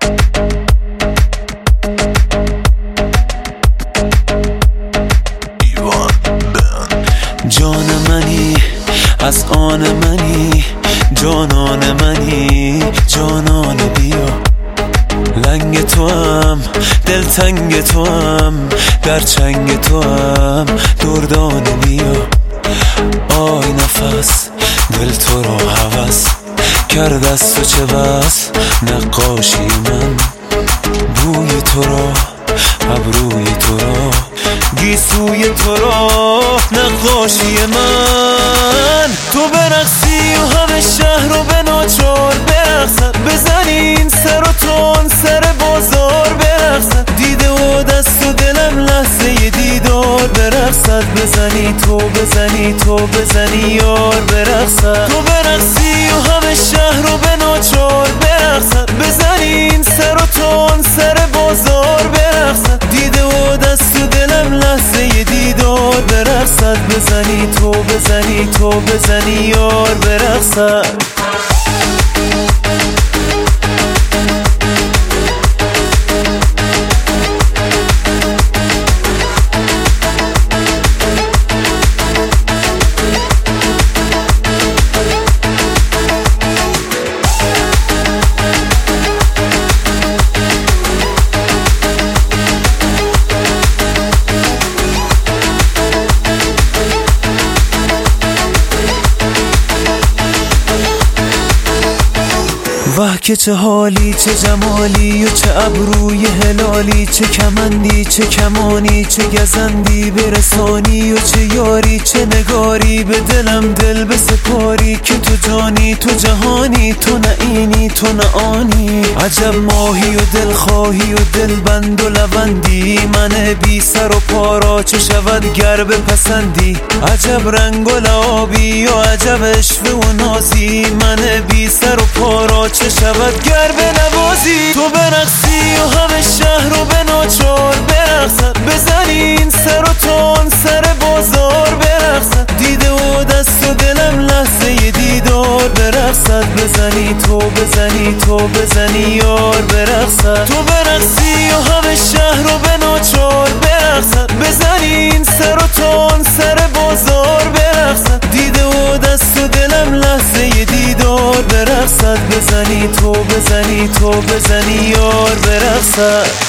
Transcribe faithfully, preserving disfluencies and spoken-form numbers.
جان منی از آن منی، جانان منی جانان بیا. لنگ تو هم دلتنگ تو هم در چنگ تو هم دردانه بیا. آی نفس دل تو را هوس کرد از تو چه بس نقاشی من. بوی تو را ابروی تو را گیسوی تو را نقاشی من. تو برقصی و همه شهر رو به ناچار برقصن، بزنین سر و تون سر بازار برقصن. دیده و دست و دلم لحظه دیدار برقصد. بزنی تو بزنی تو بزنی یار برقصد. تو برقصی و همه شهر رو به ناچار برقصن، بزنین سر و تون سر بازار برقصن. دیده و دست و دلم لحظه دیدار برقصد. بزنی تو بزنی تو بزنی یار برقصد. واه که چه حالی چه جمالی و چه ابروی هلالی، چه کمندی چه کمانی چه گزندی برسانی و چه یاری چه نگاری به دلم دل بسپاری. که تو جانی تو جهانی تو نه اینی تو نه آنی. عجب ماهی و دل خواهی و دل بند و لبندی. من بی سر و پارا چه شود گر بپسندی. عجب رنگ و لعابی و عجب عشوه و نازی. من بی سر و پارا چه شود گر بنوازی. تو برقصی و همه شهر رو به ناچار برقصن، بزنین سر و تون سر بازار برقصن. دیده و دست و دلم لحظه دیدار برقصد. بزنی تو بزنی تو بزنی یار برقصد. تو برقصی و همه شهر رو به ناچار برقصن، بزنین سر و تون سر بازار برقصن. دیده و دست و دلم لحظه دیدار برقصد. بزنی تو بزنی تو بزنی یار برقصد.